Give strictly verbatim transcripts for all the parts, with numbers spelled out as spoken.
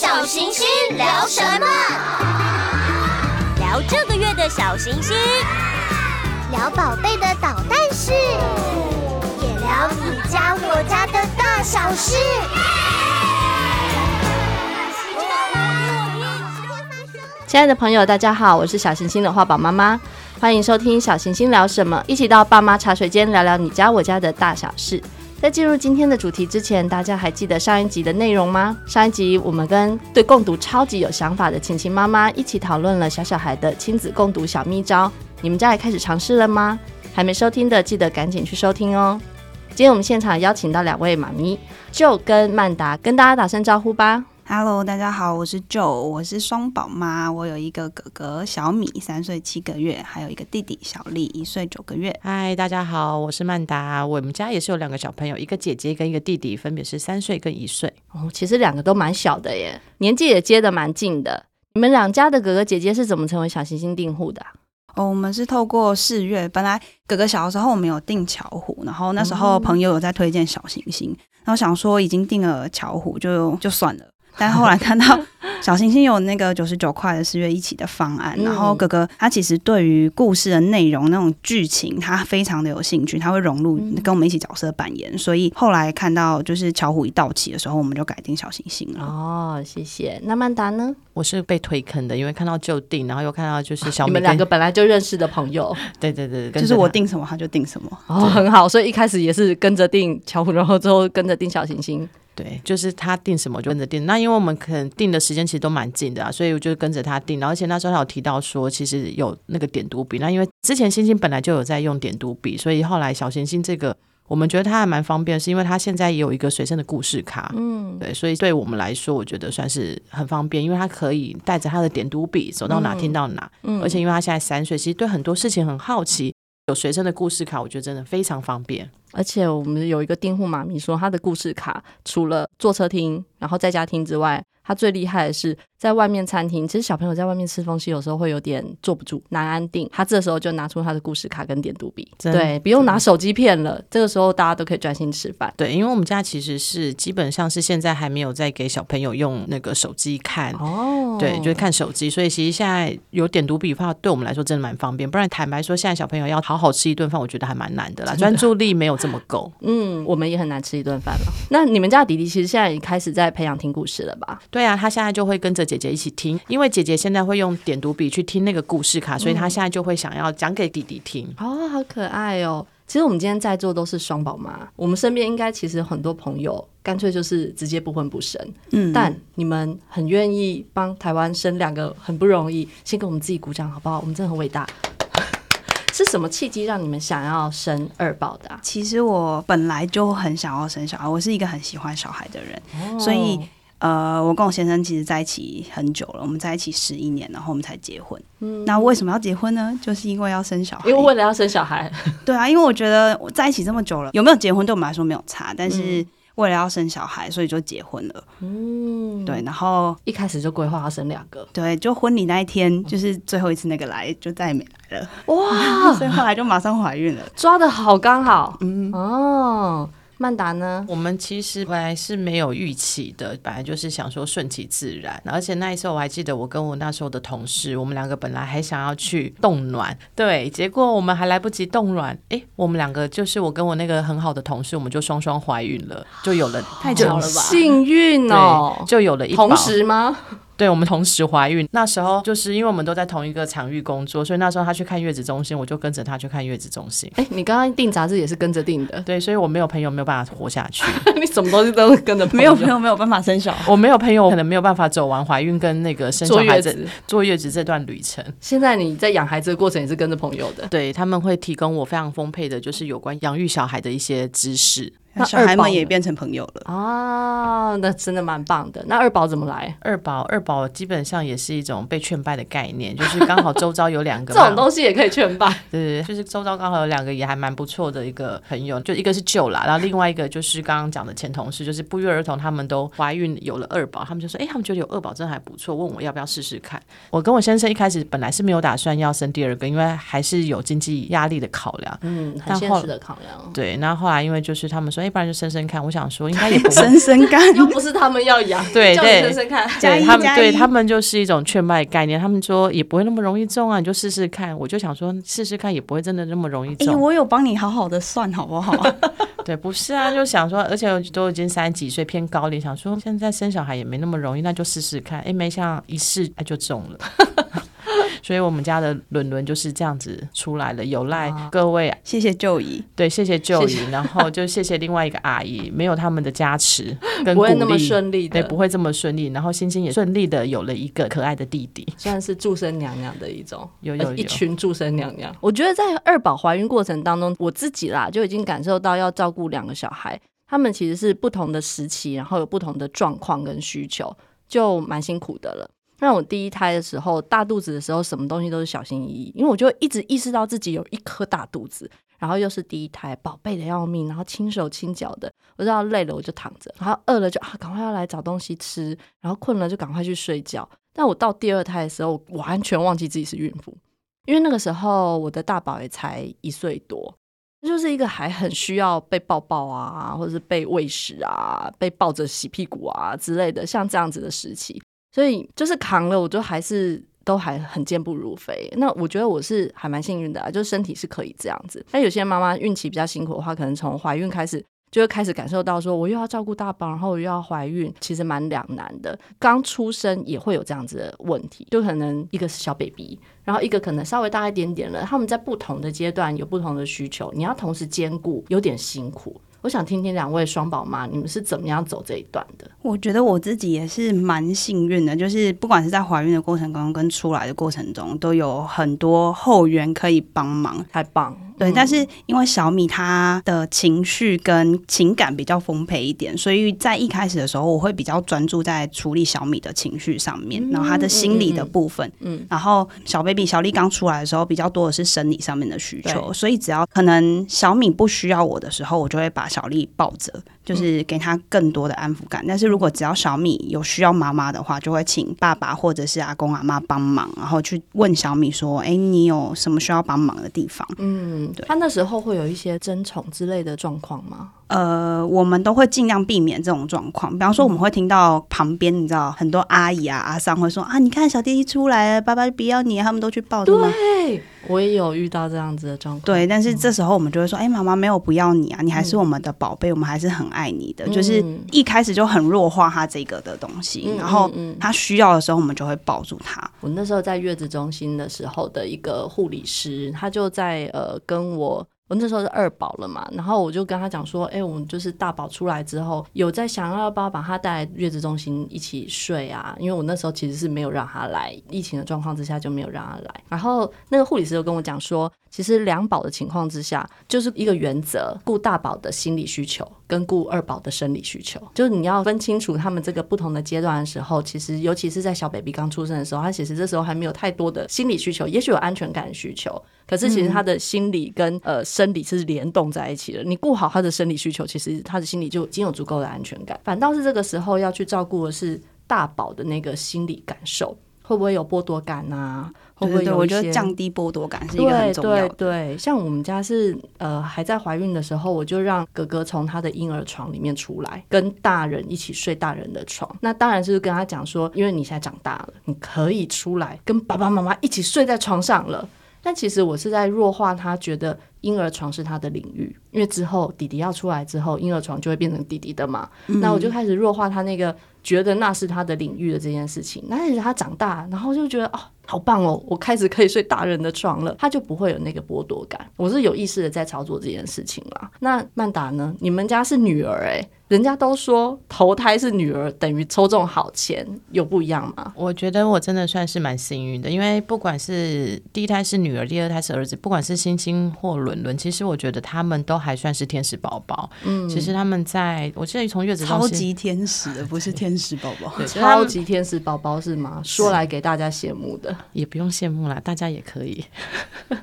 小行星聊什么？ 聊这个月的小行星， 聊宝贝的捣蛋事，也聊你家我家的大小事。 亲爱的朋友大家好，我是小行星的画宝妈妈，欢迎收听小行星聊什么，一起到爸妈茶水间聊聊你家我家的大小事。在进入今天的主题之前，大家还记得上一集的内容吗？上一集我们跟对共读超级有想法的晴晴妈妈一起讨论了小小孩的亲子共读小秘招，你们家也开始尝试了吗？还没收听的记得赶紧去收听哦。今天我们现场邀请到两位妈咪Jo跟曼达，跟大家打声招呼吧。 Hello， 大家好，我是 Jo， 我是双宝妈，我有一个哥哥小米三岁七个月，还有一个弟弟小丽一岁九个月。 嗨，大家好，我是曼达，我们家也是有两个小朋友，一个姐姐跟一个弟弟，分别是三岁跟一岁。 哦，其实两个都蛮小的耶，年纪也接得蛮近的。你们两家的哥哥姐姐是怎么成为小行星订户的啊？ 哦，我们是透过试阅，本来哥哥小的时候我们有订巧虎，然后那时候朋友有在推荐小行星，然后想说已经订了巧虎就就算了。但后来看到小行星有那个九十九块的四月一起的方案，嗯、然后哥哥他其实对于故事的内容那种剧情他非常的有兴趣，他会融入跟我们一起角色扮演，嗯、所以后来看到就是巧虎一到期的时候，我们就改订小行星了。 哦，谢谢。那曼达呢？ 我是被推坑的，因为看到就订，然后又看到就是小米， 你们两个本来就认识的朋友， 对对对， 就是我订什么他就订什么。 哦，很好，所以一开始也是跟着订巧虎，然后之后跟着订小行星。 对，就是他订什么就跟着订。那因为我们可能订的时间其实都蛮近的啊，所以我就跟着他订。而且那时候他有提到说，其实有那个点读笔。那因为之前星星本来就有在用点读笔，所以后来小行星这个我们觉得它还蛮方便，是因为它现在也有一个随身的故事卡。嗯，对，所以对我们来说，我觉得算是很方便，因为它可以带着他的点读笔走到哪听到哪。嗯，而且因为他现在三岁，其实对很多事情很好奇。有随身的故事卡，我觉得真的非常方便。 而且我们有一个订户妈咪说，她的故事卡除了坐车听，然后在家听之外，她最厉害的是在外面餐厅，其实小朋友在外面吃东西有时候会有点坐不住，难安定。她这时候就拿出她的故事卡跟点读笔，对，不用拿手机片了，这个时候大家都可以专心吃饭。 对，因为我们家其实是基本上是现在还没有在给小朋友用那个手机看，哦，对，就是看手机，所以其实现在有点读笔的话，对我们来说真的蛮方便。不然坦白说，现在小朋友要好好吃一顿饭，我觉得还蛮难的啦，专注力没有这么够。 嗯，我们也很难吃一顿饭了。那你们家的弟弟其实现在已经开始在培养听故事了吧？ 对啊，他现在就会跟着姐姐一起听，因为姐姐现在会用点读笔去听那个故事卡，所以他现在就会想要讲给弟弟听。 哦，好可爱哦。其实我们今天在座都是双宝妈，我们身边应该其实很多朋友干脆就是直接不婚不生，嗯，但你们很愿意帮台湾生两个，很不容易，先给我们自己鼓掌好不好？我们真的很伟大。是什么契机让你们想要生二宝的啊？ 其实我本来就很想要生小孩，我是一个很喜欢小孩的人，哦、所以呃，我跟我先生其实在一起很久了，我们在一起十一年，然后我们才结婚。嗯，那为什么要结婚呢？就是因为要生小孩。 因为为了要生小孩。 对啊，因为我觉得我在一起这么久了，有没有结婚对我们来说没有差，但是为了要生小孩，所以就结婚了。嗯，对，然后一开始就规划要生两个。 对，就婚礼那一天，就是最后一次那个来，就再也没来了。哇，所以后来就马上怀孕了， 抓得好刚好。嗯，哦。曼达呢？ 我们其实本来是没有预期的，本来就是想说顺其自然。而且那一次我还记得，我跟我那时候的同事，我们两个本来还想要去冻卵，对，结果我们还来不及冻卵，哎，我们两个就是我跟我那个很好的同事，我们就双双怀孕了，就有了， 太巧了吧？幸运哦， 就有了一宝。 同时吗？ 对，我们同时怀孕。那时候就是因为我们都在同一个场域工作，所以那时候他去看月子中心，我就跟着他去看月子中心。 哎，你刚刚订杂志也是跟着订的？ 对，所以我没有朋友没有办法活下去。 你什么东西都跟着朋友？ 没有朋友没有办法生小孩。 我没有朋友可能没有办法走完怀孕跟那个生小孩坐月子坐月子这段旅程。 现在你在养孩子的过程也是跟着朋友的？ 对，他们会提供我非常丰沛的就是有关养育小孩的一些知识。 那小孩们也变成朋友了哦，那真的蛮棒的。那二宝怎么来？ 二宝二宝基本上也是一种被劝败的概念，就是刚好周遭有两个这种东西也可以劝败。 对，就是周遭刚好有两个也还蛮不错的一个朋友，就一个是舅啦，然后另外一个就是刚刚讲的前同事，就是不约而同他们都怀孕有了二宝，他们就说哎、欸，他们觉得有二宝真的还不错，问我要不要试试看。我跟我先生一开始本来是没有打算要生第二个，因为还是有经济压力的考量， 嗯，很现实的考量。 对，然后后来因为就是他们说哎、欸，不然就生生看，我想说应该也不会生生看又不是他们要养， 对叫你对生生看， 对他们对他们们就是一种劝卖概念，他们说也不会那么容易中啊，你就试试看。我就想说试试看也不会真的那么容易中。 哎、我有帮你好好的算好不好？ 对，不是啊，就想说，而且都已经三十几岁偏高龄，想说现在生小孩也没那么容易，那就试试看。哎，没想到一试哎就中了。所以我们家的伦伦就是这样子出来了，有赖各位， 谢谢舅姨， 对，谢谢舅姨， 谢谢然后就谢谢另外一个阿姨，没有他们的加持跟鼓励， 不会那么顺利的， 对，不会这么顺利。然后星星也顺利的有了一个可爱的弟弟， 算是祝生娘娘的一种， 有有有一群祝生娘娘。我觉得在二宝怀孕过程当中，我自己啦就已经感受到要照顾两个小孩，他们其实是不同的时期，然后有不同的状况跟需求，就蛮辛苦的了。让我第一胎的时候，大肚子的时候，什么东西都是小心翼翼，因为我就一直意识到自己有一颗大肚子，然后又是第一胎，宝贝的要命，然后轻手轻脚的，我知道累了我就躺着，然后饿了就啊赶快要来找东西吃，然后困了就赶快去睡觉。但我到第二胎的时候，我完全忘记自己是孕妇，因为那个时候我的大宝也才一岁多，就是一个还很需要被抱抱啊，或者是被喂食啊，被抱着洗屁股啊之类的，像这样子的时期。所以就是扛了，我就还是都还很健步如飞。那我觉得我是还蛮幸运的啊，就是身体是可以这样子。那有些妈妈孕期比较辛苦的话，可能从怀孕开始就会开始感受到说，我又要照顾大宝，然后我又要怀孕，其实蛮两难的。刚出生也会有这样子的问题，就可能一个是小 baby， 然后一个可能稍微大一点点了，他们在不同的阶段有不同的需求，你要同时兼顾，有点辛苦。我想听听两位双宝妈，你们是怎么样走这一段的？ 我觉得我自己也是蛮幸运的，就是不管是在怀孕的过程中跟出来的过程中，都有很多后援可以帮忙， 太棒。 对、 嗯， 但是因为小米她的情绪跟情感比较丰沛一点，所以在一开始的时候，我会比较专注在处理小米的情绪上面，嗯、然后她的心理的部分。嗯，嗯然后小 baby 小丽刚出来的时候，比较多的是生理上面的需求，所以只要可能小米不需要我的时候，我就会把小丽抱着，就是给她更多的安抚感。但是如果只要小米有需要妈妈的话，就会请爸爸或者是阿公阿嬷帮忙，然后去问小米说：“哎，你有什么需要帮忙的地方？”嗯。 他那时候会有一些争宠之类的状况吗？ 呃，我们都会尽量避免这种状况。比方说，我们会听到旁边，你知道，很多阿姨啊、阿桑会说啊，你看小弟弟出来了，爸爸不要你，他们都去抱着吗？ 对，我也有遇到这样子的状况。 对，但是这时候我们就会说，哎、欸，妈妈没有不要你啊，你还是我们的宝贝，嗯、我们还是很爱你的。就是一开始就很弱化他这个的东西，嗯、然后他需要的时候，我们就会抱住他。 我那时候在月子中心的时候的一个护理师，他就在呃跟我。我那时候是二宝了嘛，然后我就跟他讲说，哎、欸，我们就是大宝出来之后，有在想要不要把他带来月子中心一起睡啊？因为我那时候其实是没有让他来，疫情的状况之下就没有让他来。然后那个护理师就跟我讲说，其实两宝的情况之下，就是一个原则，顾大宝的心理需求跟顾二宝的生理需求，就是你要分清楚他们这个不同的阶段的时候，其实尤其是在小 baby 刚出生的时候，他其实这时候还没有太多的心理需求，也许有安全感的需求。可是其实他的心理跟、嗯、呃生理是联动在一起的，你顾好他的生理需求，其实他的心理就已经有足够的安全感。反倒是这个时候要去照顾的是大宝的那个心理感受，会不会有剥夺感啊？会不会有一些？ 对对对，我觉得降低剥夺感是一个很重要的。 对对对，像我们家是呃还在怀孕的时候，我就让哥哥从他的婴儿床里面出来，跟大人一起睡大人的床。那当然是跟他讲说，因为你现在长大了，你可以出来跟爸爸妈妈一起睡在床上了。但其实我是在弱化他觉得婴儿床是他的领域，因为之后弟弟要出来之后，婴儿床就会变成弟弟的嘛、嗯、那我就开始弱化他那个觉得那是他的领域的这件事情。那其实他长大，然后就觉得哦好棒哦，我开始可以睡大人的床了，他就不会有那个剥夺感。我是有意识的在操作这件事情啦。那曼达呢？你们家是女儿欸，人家都说投胎是女儿等于抽中好钱，有不一样吗？ 我觉得我真的算是蛮幸运的，因为不管是第一胎是女儿，第二胎是儿子，不管是星星或伦伦，其实我觉得他们都还算是天使宝宝。嗯，其实他们在我记得从月子中心超级天使的，不是天使宝宝， 超级天使宝宝是吗？说来给大家羡慕的。 也不用羡慕啦，大家也可以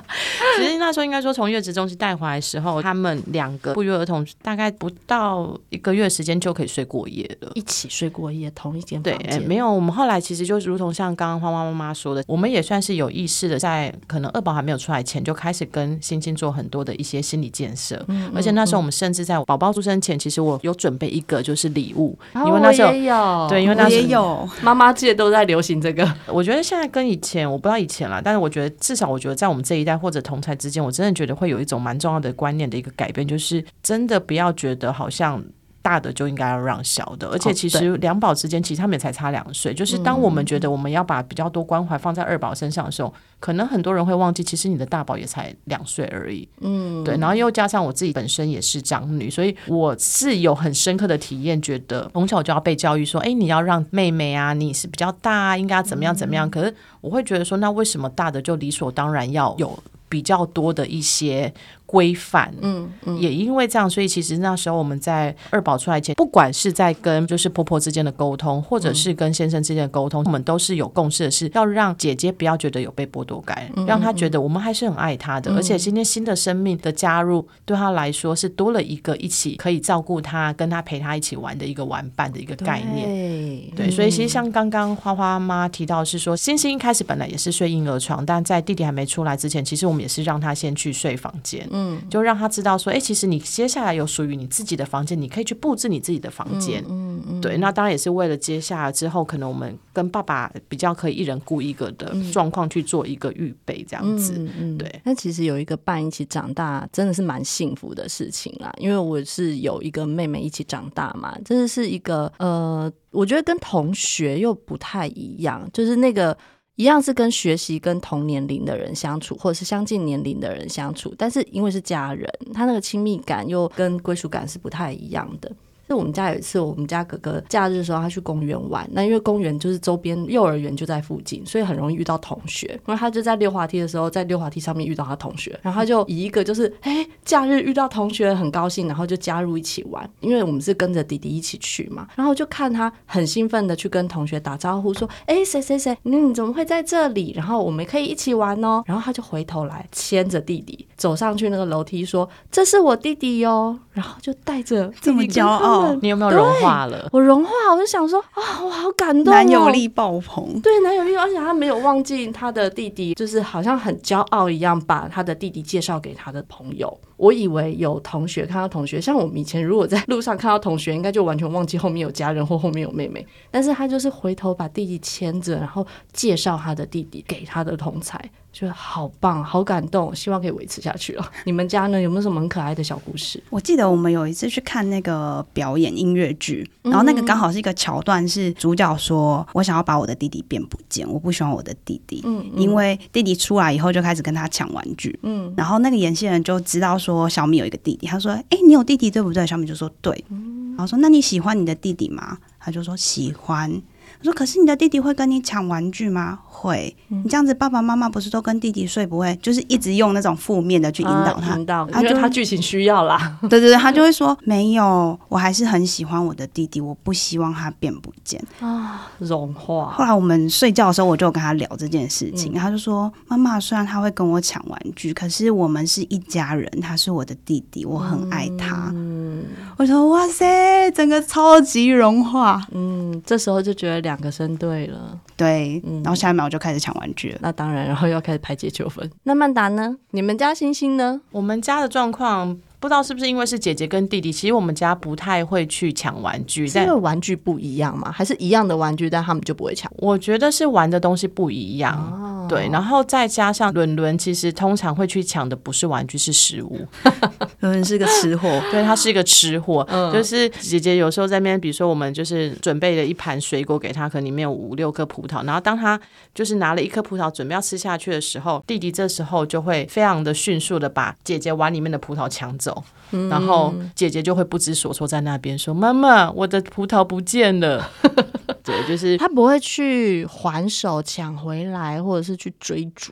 其实那时候应该说从月子中心带回来的时候，他们两个不约而同大概不到一个月的时间就可以睡过夜了， 一起睡过夜，同一间房间。 对，没有，我们后来其实就如同像刚刚花花妈妈说的，我们也算是有意识的，在可能二宝还没有出来前就开始跟星星做很多的一些心理建设、嗯、而且那时候我们甚至在宝宝出生前，其实我有准备一个就是礼物、 哦、 因为那时候我也有， 对，因为那时候我也有， 妈妈界都在流行这个。 我觉得现在跟以前我不知道以前啦，但是我觉得至少我觉得在我们这一代或者同才之间，我真的觉得会有一种蛮重要的观念的一个改变，就是真的不要觉得好像大的就应该要让小的，而且其实两宝之间其实他们也才差两岁，就是当我们觉得我们要把比较多关怀放在二宝身上的时候，可能很多人会忘记其实你的大宝也才两岁而已。嗯，对，然后又加上我自己本身也是长女，所以我是有很深刻的体验，觉得从小就要被教育说，哎，你要让妹妹啊，你是比较大啊，应该要怎么样怎么样、嗯、可是我会觉得说，那为什么大的就理所当然要有比较多的一些规范？嗯嗯，也因为这样，所以其实那时候我们在二宝出来前，不管是在跟就是婆婆之间的沟通，或者是跟先生之间的沟通、嗯、我们都是有共识的，是要让姐姐不要觉得有被剥夺感、嗯、让她觉得我们还是很爱她的、嗯、而且今天新的生命的加入对她来说是多了一个一起可以照顾她跟她陪她一起玩的一个玩伴的一个概念。 对, 对、嗯、所以其实像刚刚花花妈提到是说，星星一开始本来也是睡婴儿床，但在弟弟还没出来之前，其实我们也是让她先去睡房间，嗯，就让她知道说，哎，其实你接下来有属于你自己的房间，你可以去布置你自己的房间。嗯 嗯, 嗯对，那当然也是为了接下来之后可能我们跟爸爸比较可以一人顾一个的状况去做一个预备这样子。嗯嗯，对。 那其实有一个伴一起长大真的是蛮幸福的事情啦，因为我是有一个妹妹一起长大嘛，真的是一个呃，我觉得跟同学又不太一样，就是那个一样是跟学习跟同年龄的人相处，或者是相近年龄的人相处，但是因为是家人，他那个亲密感又跟归属感是不太一样的。就我们家有一次，我们家哥哥假日的时候他去公园玩，那因为公园就是周边幼儿园就在附近，所以很容易遇到同学，然后他就在溜滑梯的时候在溜滑梯上面遇到他同学，然后他就以一个就是哎，假日遇到同学很高兴，然后就加入一起玩，因为我们是跟着弟弟一起去嘛，然后就看他很兴奋的去跟同学打招呼说，哎，谁谁谁，你怎么会在这里，然后我们可以一起玩哦，然后他就回头来牵着弟弟走上去那个楼梯说，这是我弟弟哟，然后就带着这么骄傲， 你有没有融化了？ 我融化，我就想说啊，我好感动哦， 男友力爆棚。 对，男友力，而且他没有忘记他的弟弟，就是好像很骄傲一样，把他的弟弟介绍给他的朋友。我以为有同学看到同学，像我们以前如果在路上看到同学，应该就完全忘记后面有家人或后面有妹妹，但是他就是回头把弟弟牵着，然后介绍他的弟弟给他的同才，觉得好棒，好感动，希望可以维持下去了。你们家呢，有没有什么很可爱的小故事？ 我记得我们有一次去看那个表演音乐剧，然后那个刚好是一个桥段，是主角说我想要把我的弟弟变不见，我不喜欢我的弟弟、嗯嗯、因为弟弟出来以后就开始跟他抢玩具、嗯、然后那个演戏人就知道说小米有一个弟弟，他说哎，你有弟弟对不对？小米就说对、嗯、然后说那你喜欢你的弟弟吗？他就说喜欢。我说可是你的弟弟会跟你抢玩具吗？会、嗯、你这样子爸爸妈妈不是都跟弟弟睡，不会就是一直用那种负面的去引导他、 啊、引导他就因为他剧情需要啦。 对对对，他就会说没有，我还是很喜欢我的弟弟，我不希望他变不见啊，融化。 后来我们睡觉的时候我就跟他聊这件事情、嗯、他就说妈妈虽然他会跟我抢玩具，可是我们是一家人，他是我的弟弟，我很爱他。嗯，我说哇塞，整个超级融化。 嗯，这时候就觉得两个生对了。 对、嗯、然后下一秒就开始抢玩具了。 那当然，然后又要开始排解纠纷。那曼达呢？你们家星星呢？ 我们家的状况不知道是不是因为是姐姐跟弟弟，其实我们家不太会去抢玩具。 是因为玩具不一样吗？还是一样的玩具但他们就不会抢？ 我觉得是玩的东西不一样、哦、对，然后再加上伦伦其实通常会去抢的不是玩具，是食物。 伦伦是个吃货。 对，他是一个吃货、嗯、就是姐姐有时候在那边，比如说我们就是准备了一盘水果给他，可能里面有五六颗葡萄，然后当他就是拿了一颗葡萄准备要吃下去的时候，弟弟这时候就会非常的迅速的把姐姐碗里面的葡萄抢走，嗯、然后姐姐就会不知所措在那边说妈妈我的葡萄不见了。对，就是他不会去还手抢回来或者是去追逐。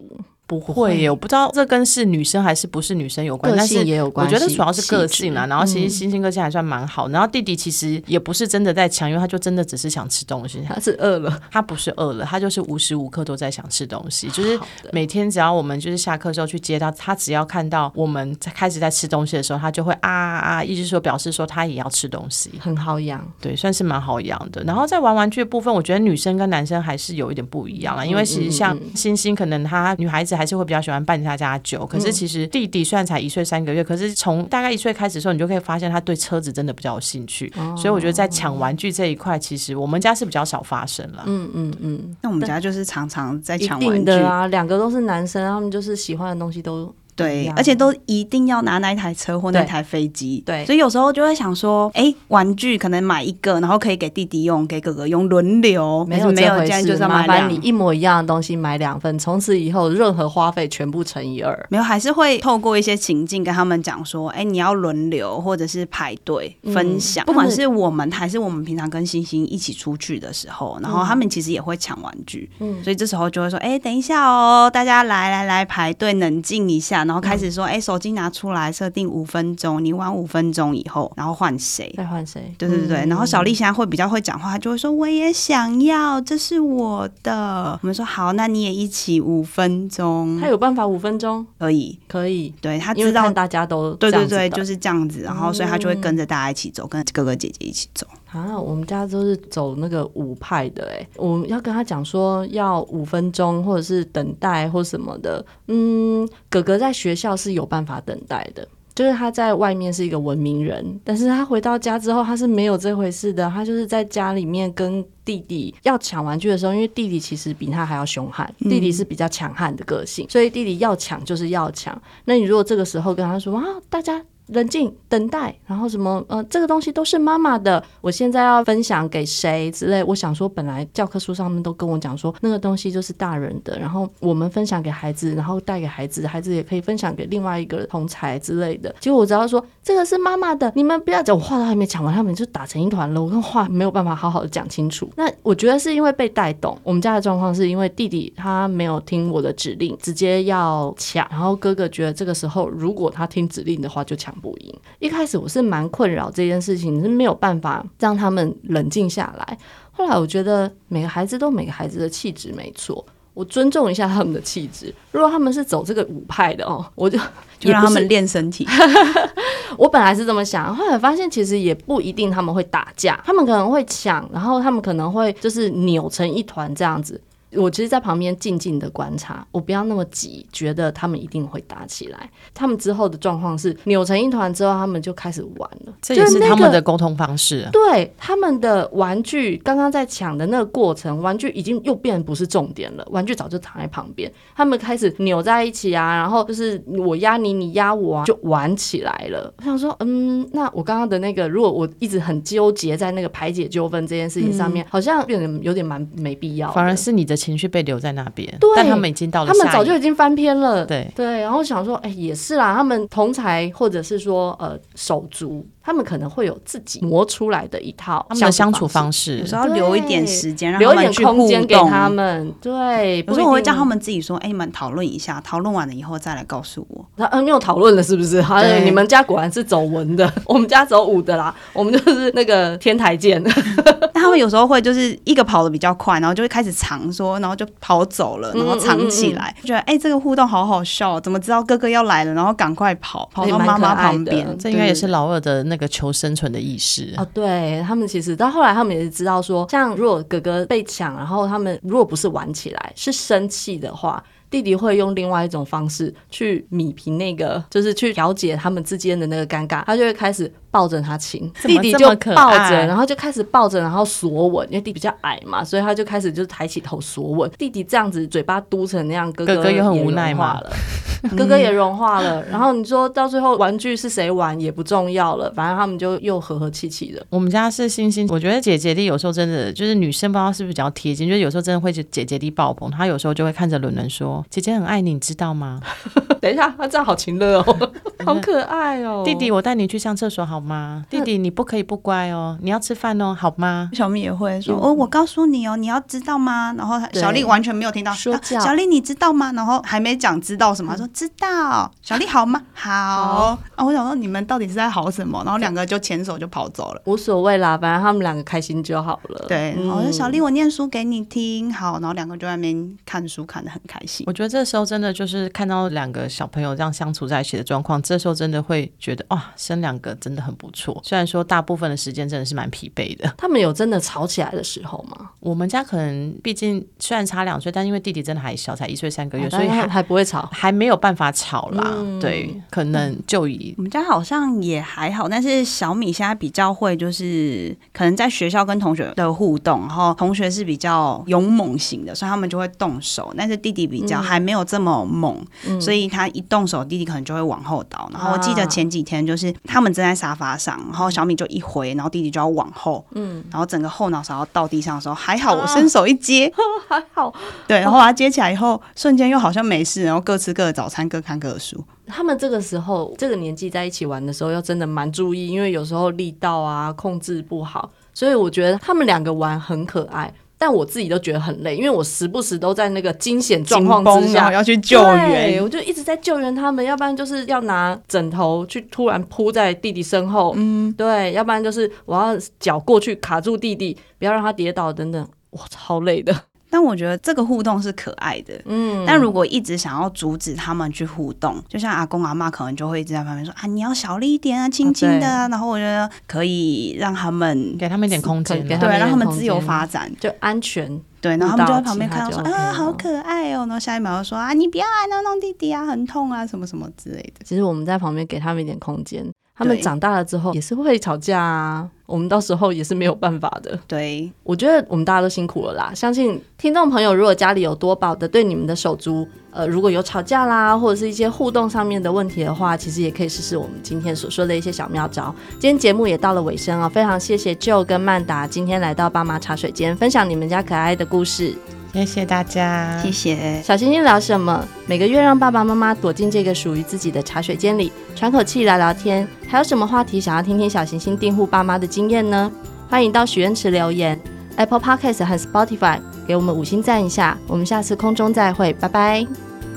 不会耶，我不知道这跟是女生还是不是女生有关， 个性也有关系， 但是我觉得主要是个性啦。然后其实嗯星星个性还算蛮好，然后弟弟其实也不是真的在强，因为他就真的只是想吃东西， 他是饿了， 他不是饿了，他就是无时无刻都在想吃东西，就是每天只要我们就是下课的时候去接他，他只要看到我们在开始在吃东西的时候，他就会啊啊，意思说表示说他也要吃东西， 很好养， 对，算是蛮好养的。然后在玩玩具的部分，我觉得女生跟男生还是有一点不一样啦，因为其实像星星，可能她女孩子还是会比较喜欢扮家家酒，可是其实弟弟虽然才一岁三个月，可是从大概一岁开始的时候，你就可以发现他对车子真的比较有兴趣，哦、所以我觉得在抢玩具这一块，其实我们家是比较少发生了。 嗯嗯嗯， 那我们家就是常常在抢一玩具定的啊，两个都是男生，他们就是喜欢的东西都。 对，而且都一定要拿那台车或那台飞机， 对， 所以有时候就会想说，哎，玩具可能买一个，然后可以给弟弟用，给哥哥用，轮流。 没有没有， 这现在就是要麻买两烦你一模一样的东西买两份，从此以后任何花费全部乘以二。 没有，还是会透过一些情境跟他们讲说，哎，你要轮流或者是排队分享，嗯、不管是我们还是我们平常跟星星一起出去的时候，然后他们其实也会抢玩具，嗯，所以这时候就会说，哎，等一下哦，大家来来来排队，冷静一下，然后开始说，哎、嗯。手机拿出来，设定五分钟，你玩五分钟以后，然后换谁？ 再换谁？ 对对对、嗯、然后小丽现在会比较会讲话，她就会说我也想要，这是我的。我们说好，那你也一起五分钟。 她有办法五分钟？ 可以， 可以。 对，她知道大家都对对对，就是这样子，然后所以她就会跟着大家一起走，跟哥哥姐姐一起走。 啊，我们家都是走那个五派的哎、欸，我们要跟他讲说要五分钟或者是等待或什么的。嗯，哥哥在学校是有办法等待的，就是他在外面是一个文明人，但是他回到家之后他是没有这回事的，他就是在家里面跟弟弟要抢玩具的时候，因为弟弟其实比他还要凶悍，弟弟是比较强悍的个性、嗯、所以弟弟要抢就是要抢。那你如果这个时候跟他说啊，大家冷静等待，然后什么呃，这个东西都是妈妈的，我现在要分享给谁之类。我想说本来教科书上面都跟我讲说那个东西就是大人的，然后我们分享给孩子，然后带给孩子，孩子也可以分享给另外一个同侪之类的。结果我只要说这个是妈妈的，你们不要讲，我话都还没讲完他们就打成一团了，我跟话没有办法好好的讲清楚。那我觉得是因为被带动，我们家的状况是因为弟弟他没有听我的指令，直接要抢，然后哥哥觉得这个时候如果他听指令的话就抢不赢。一开始我是蛮困扰这件事情，是没有办法让他们冷静下来。后来我觉得每个孩子都有每个孩子的气质没错，我尊重一下他们的气质。如果他们是走这个舞派的哦，我就就让他们练身体。 我本来是这么想，后来发现其实也不一定他们会打架，他们可能会抢，然后他们可能会就是扭成一团这样子。我其实在旁边静静的观察，我不要那么急觉得他们一定会打起来。他们之后的状况是扭成一团之后他们就开始玩了， 这也是他们的沟通方式、啊、 对，他们的玩具刚刚在抢的那个过程，玩具已经又变不是重点了，玩具早就躺在旁边，他们开始扭在一起啊，然后就是我压你你压我啊，就玩起来了。我想说嗯，那我刚刚的那个如果我一直很纠结在那个排解纠纷这件事情上面、嗯、好像变得有点蛮没必要的， 反而是你的情绪被留在那边， 对， 但他们已经到了下一， 他们早就已经翻篇了， 对对。然后想说，哎、欸，也是啦，他们同侪或者是说呃手足，他们可能会有自己磨出来的一套他们的相处方式， 有时候要留一点时间，让留一点空间给他们。 对， 有时候我会叫他们自己说，哎、欸，你们讨论一下，讨论完了以后再来告诉我。 他嗯，没有讨论了是不是？好，你们家果然是走文的，我们家走武的啦，我们就是那个天台剑。 但他们有时候会就是一个跑得比较快，然后就会开始藏说，然后就跑走了，然后藏起来，嗯嗯嗯嗯，觉得哎、欸，这个互动好好笑，怎么知道哥哥要来了，然后赶快跑跑到妈妈旁边。 这应该也是老二的那个求生存的意识哦。对，他们其实到后来他们也是知道说，像如果哥哥被抢，然后他们如果不是玩起来，是生气的话，弟弟会用另外一种方式去弭平那个，就是去调解他们之间的那个尴尬，他就会开始抱着他亲，弟弟就抱着，然后就开始抱着，然后索吻，因为弟弟比较矮嘛，所以他就开始就是抬起头索吻。弟弟这样子嘴巴嘟成那样，哥哥也很无奈嘛， 哥哥也融化了。然后你说到最后玩具是谁玩也不重要了，反正他们就又和和气气的。 我们家是星星，我觉得姐姐力有时候真的就是女生不知道是不是比较贴近，就是有时候真的会姐姐力爆棚，她有时候就会看着伦伦说：“姐姐很爱你，你知道吗？” 等一下，他这样好情勒哦。 好可爱哦。 弟弟，我带你去上厕所好吗？弟弟，你不可以不乖哦，你要吃饭哦，好吗？ 小蜜也会说，哦，我告诉你哦，你要知道吗？然后小丽完全没有听到说教，小丽你知道吗？然后还没讲知道什么，说知道。小丽好吗？好。啊，我想说你们到底是在好什么？然后两个就牵手就跑走了。 无所谓啦，反正他们两个开心就好了。 对，嗯、我说小丽，我念书给你听，好，然后两个就在那边看书，看得很开心。 我觉得这时候真的就是看到两个小朋友这样相处在一起的状况，这时候真的会觉得哇，生两个真的很不错。虽然说大部分的时间真的是蛮疲惫的。 他们有真的吵起来的时候吗？ 我们家可能毕竟虽然差两岁，但因为弟弟真的还小，才一岁三个月， 啊、 所以还还不会吵， 还没有办法吵啦。 嗯、 对，可能就以、 嗯、我们家好像也还好，但是小米现在比较会，就是可能在学校跟同学的互动，然后同学是比较勇猛型的，所以他们就会动手，但是弟弟比较还没有这么猛、嗯、所以他一动手弟弟可能就会往后倒。然后我记得前几天就是他们正在沙发上，然后小米就一挥，然后弟弟就要往后，嗯，然后整个后脑勺要到地上的时候，还好我伸手一接、啊、 还好， 对，然后把它接起来以后瞬间又好像没事，然后各吃各的早餐，各看各的书。 他们这个时候这个年纪在一起玩的时候要真的蛮注意，因为有时候力道啊控制不好，所以我觉得他们两个玩很可爱，但我自己都觉得很累，因为我时不时都在那个惊险状况之下要去救援， 我就一直在救援他们，要不然就是要拿枕头去突然扑在弟弟身后，嗯，对，要不然就是我要脚过去卡住弟弟，不要让他跌倒等等，哇，超累的。 但我觉得这个互动是可爱的，嗯，但如果一直想要阻止他们去互动，就像阿公阿嬷可能就会一直在旁边说啊，你要小力一点啊，轻轻的、啊啊、然后我觉得可以让他们给他们一点空间， 对，让他们自由发展， 就安全。 对，然后他们就在旁边看到说啊，好可爱哦，然后下一秒就说啊，你不要啊，弄弄弟弟啊，很痛啊，什么什么之类的。 其实我们在旁边给他们一点空间，他们长大了之后也是会吵架啊，我们到时候也是没有办法的。 对， 我觉得我们大家都辛苦了啦。相信听众朋友如果家里有多宝的，对你们的手足呃，如果有吵架啦，或者是一些互动上面的问题的话，其实也可以试试我们今天所说的一些小妙招。今天节目也到了尾声哦，非常谢谢 Joe 跟曼达今天来到爸妈茶水间分享你们家可爱的故事。 谢谢大家， 谢谢。 小星星聊什么？每个月让爸爸妈妈躲进这个属于自己的茶水间里，喘口气聊聊天。还有什么话题想要听听小星星订户爸妈的经验呢？欢迎到许愿池留言 ，Apple Podcast 和 Spotify 给我们五星赞一下。我们下次空中再会，拜拜。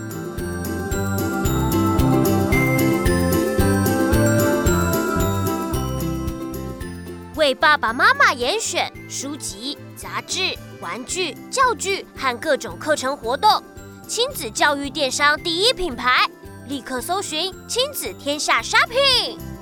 为爸爸妈妈严选书籍、杂志、玩具、教具和各种课程活动，亲子教育电商第一品牌，立刻搜寻亲子天下 Shopping。